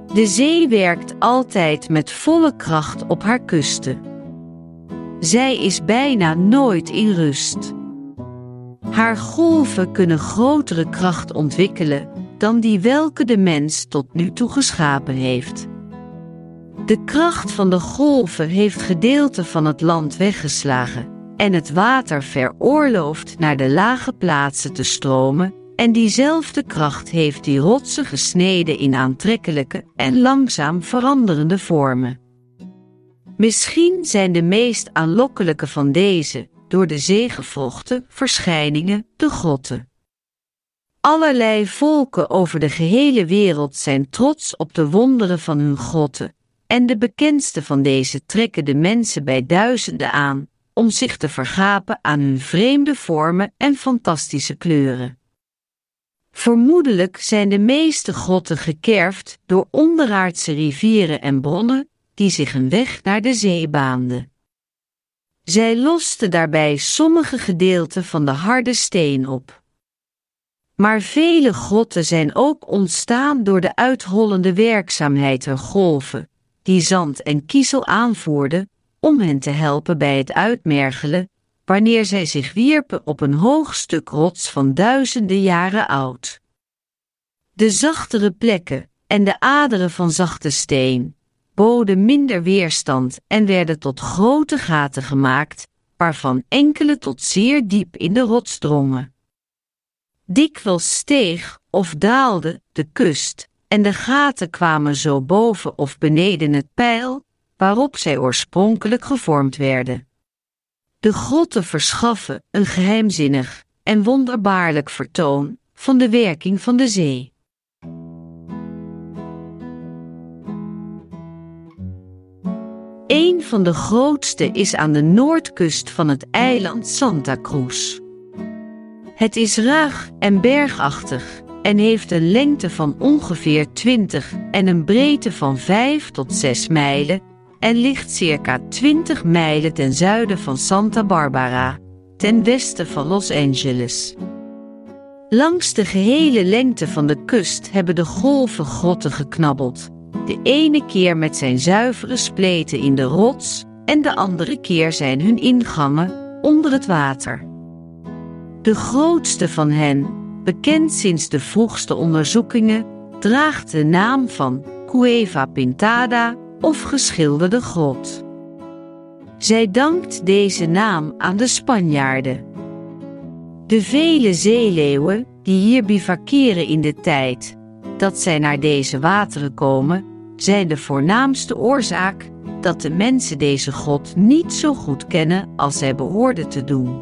De zee werkt altijd met volle kracht op haar kusten. Zij is bijna nooit in rust. Haar golven kunnen grotere kracht ontwikkelen dan die welke de mens tot nu toe geschapen heeft. De kracht van de golven heeft gedeelten van het land weggeslagen en het water veroorloofd naar de lage plaatsen te stromen, en diezelfde kracht heeft die rotsen gesneden in aantrekkelijke en langzaam veranderende vormen. Misschien zijn de meest aanlokkelijke van deze, door de zee gevlochten, verschijningen de grotten. Allerlei volken over de gehele wereld zijn trots op de wonderen van hun grotten, en de bekendste van deze trekken de mensen bij duizenden aan, om zich te vergapen aan hun vreemde vormen en fantastische kleuren. Vermoedelijk zijn de meeste grotten gekerfd door onderaardse rivieren en bronnen, die zich een weg naar de zee baanden. Zij losten daarbij sommige gedeelten van de harde steen op. Maar vele grotten zijn ook ontstaan door de uithollende werkzaamheid der golven, die zand en kiezel aanvoerden, om hen te helpen bij het uitmergelen, wanneer zij zich wierpen op een hoog stuk rots van duizenden jaren oud. De zachtere plekken en de aderen van zachte steen boden minder weerstand en werden tot grote gaten gemaakt, waarvan enkele tot zeer diep in de rots drongen. Dikwijls steeg of daalde de kust, en de gaten kwamen zo boven of beneden het peil, waarop zij oorspronkelijk gevormd werden. De grotten verschaffen een geheimzinnig en wonderbaarlijk vertoon van de werking van de zee. Een van de grootste is aan de noordkust van het eiland Santa Cruz. Het is ruig en bergachtig en heeft een lengte van ongeveer 20 en een breedte van 5 tot 6 mijlen en ligt circa 20 mijlen ten zuiden van Santa Barbara, ten westen van Los Angeles. Langs de gehele lengte van de kust hebben de golven grotten geknabbeld, de ene keer met zijn zuivere spleten in de rots en de andere keer zijn hun ingangen onder het water. De grootste van hen, bekend sinds de vroegste onderzoekingen, draagt de naam van Cueva Pintada of geschilderde grot. Zij dankt deze naam aan de Spanjaarden. De vele zeeleeuwen die hier bivakeren in de tijd dat zij naar deze wateren komen, zijn de voornaamste oorzaak dat de mensen deze grot niet zo goed kennen als zij behoorden te doen.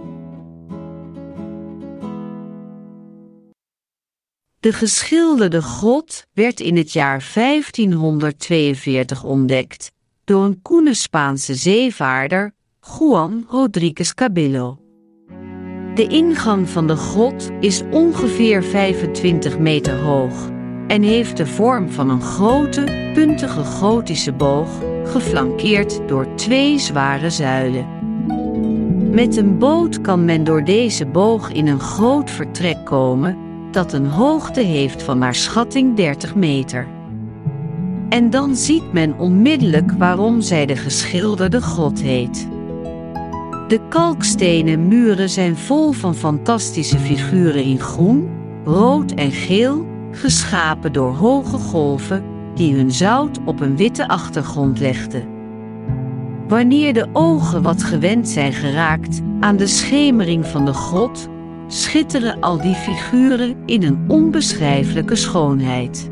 De geschilderde grot werd in het jaar 1542 ontdekt door een koene Spaanse zeevaarder, Juan Rodríguez Cabello. De ingang van de grot is ongeveer 25 meter hoog en heeft de vorm van een grote, puntige gotische boog, geflankeerd door 2 zware zuilen. Met een boot kan men door deze boog in een groot vertrek komen, dat een hoogte heeft van naar schatting 30 meter. En dan ziet men onmiddellijk waarom zij de geschilderde grot heet. De kalkstenen muren zijn vol van fantastische figuren in groen, rood en geel, geschapen door hoge golven die hun zout op een witte achtergrond legden. Wanneer de ogen wat gewend zijn geraakt aan de schemering van de grot, schitteren al die figuren in een onbeschrijfelijke schoonheid.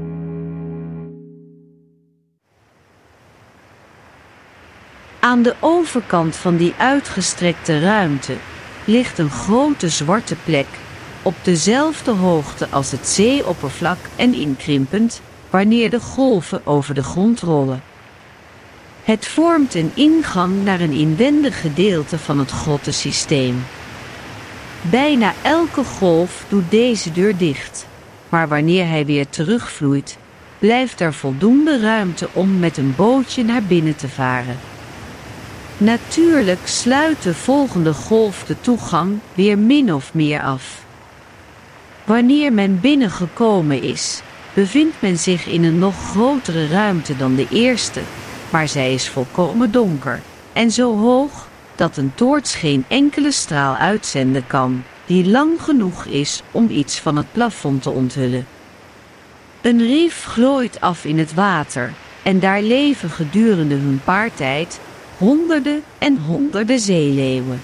Aan de overkant van die uitgestrekte ruimte ligt een grote zwarte plek, op dezelfde hoogte als het zeeoppervlak en inkrimpend, wanneer de golven over de grond rollen. Het vormt een ingang naar een inwendig gedeelte van het grottensysteem. Bijna elke golf doet deze deur dicht, maar wanneer hij weer terugvloeit, blijft er voldoende ruimte om met een bootje naar binnen te varen. Natuurlijk sluit de volgende golf de toegang weer min of meer af. Wanneer men binnengekomen is, bevindt men zich in een nog grotere ruimte dan de eerste, maar zij is volkomen donker en zo hoog dat een toorts geen enkele straal uitzenden kan, die lang genoeg is om iets van het plafond te onthullen. Een rif glooit af in het water en daar leven gedurende hun paartijd honderden en honderden zeeleeuwen.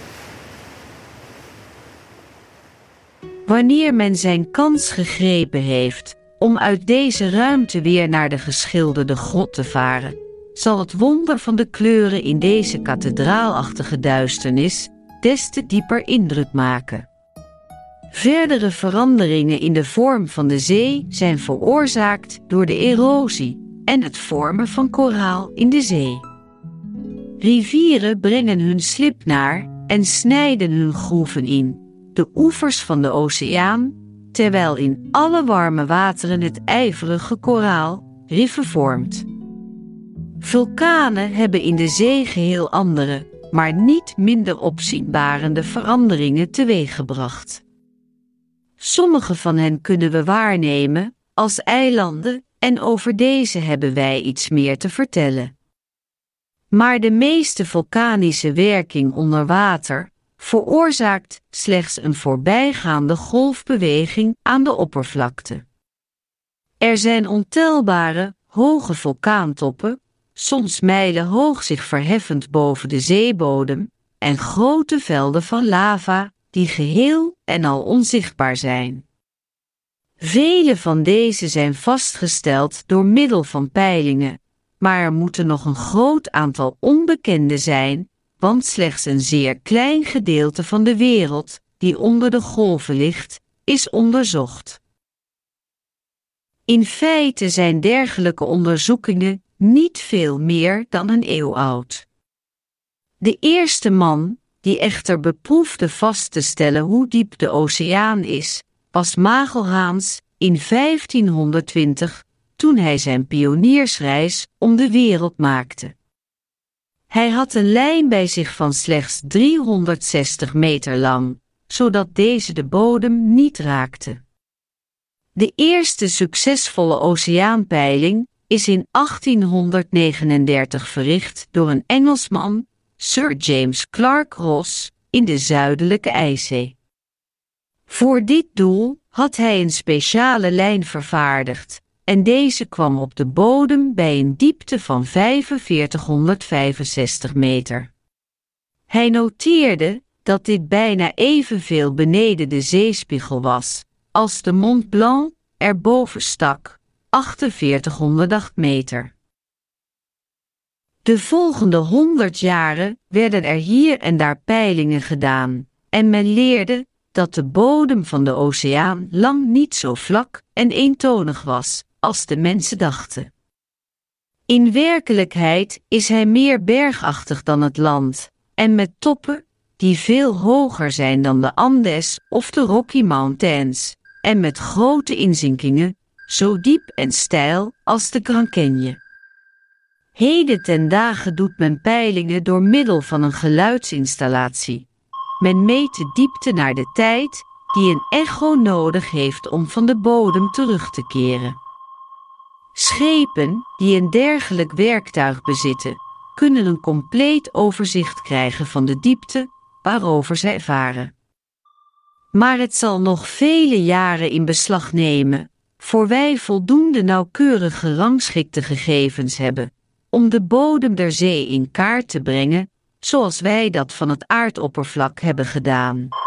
Wanneer men zijn kans gegrepen heeft om uit deze ruimte weer naar de geschilderde grot te varen, zal het wonder van de kleuren in deze kathedraalachtige duisternis des te dieper indruk maken. Verdere veranderingen in de vorm van de zee zijn veroorzaakt door de erosie en het vormen van koraal in de zee. Rivieren brengen hun slib naar en snijden hun groeven in, de oevers van de oceaan, terwijl in alle warme wateren het ijverige koraal riffen vormt. Vulkanen hebben in de zee geheel andere, maar niet minder opzienbarende veranderingen teweeggebracht. Sommige van hen kunnen we waarnemen als eilanden en over deze hebben wij iets meer te vertellen. Maar de meeste vulkanische werking onder water veroorzaakt slechts een voorbijgaande golfbeweging aan de oppervlakte. Er zijn ontelbare, hoge vulkaantoppen, soms mijlen hoog zich verheffend boven de zeebodem, en grote velden van lava die geheel en al onzichtbaar zijn. Vele van deze zijn vastgesteld door middel van peilingen, maar er moeten nog een groot aantal onbekende zijn, want slechts een zeer klein gedeelte van de wereld, die onder de golven ligt, is onderzocht. In feite zijn dergelijke onderzoekingen niet veel meer dan een eeuw oud. De eerste man, die echter beproefde vast te stellen hoe diep de oceaan is, was Magelhaens in 1520, toen hij zijn pioniersreis om de wereld maakte. Hij had een lijn bij zich van slechts 360 meter lang, zodat deze de bodem niet raakte. De eerste succesvolle oceaanpeiling is in 1839 verricht door een Engelsman, Sir James Clark Ross, in de Zuidelijke IJszee. Voor dit doel had hij een speciale lijn vervaardigd, en deze kwam op de bodem bij een diepte van 4565 meter. Hij noteerde dat dit bijna evenveel beneden de zeespiegel was, als de Mont Blanc erboven stak, 4808 meter. De volgende 100 jaren werden er hier en daar peilingen gedaan, en men leerde dat de bodem van de oceaan lang niet zo vlak en eentonig was, als de mensen dachten. In werkelijkheid is hij meer bergachtig dan het land, en met toppen die veel hoger zijn dan de Andes of de Rocky Mountains, en met grote inzinkingen, zo diep en steil als de Grand Canyon. Heden ten dagen doet men peilingen door middel van een geluidsinstallatie. Men meet de diepte naar de tijd die een echo nodig heeft om van de bodem terug te keren. Schepen die een dergelijk werktuig bezitten, kunnen een compleet overzicht krijgen van de diepte waarover zij varen. Maar het zal nog vele jaren in beslag nemen, voor wij voldoende nauwkeurig gerangschikte gegevens hebben, om de bodem der zee in kaart te brengen, zoals wij dat van het aardoppervlak hebben gedaan.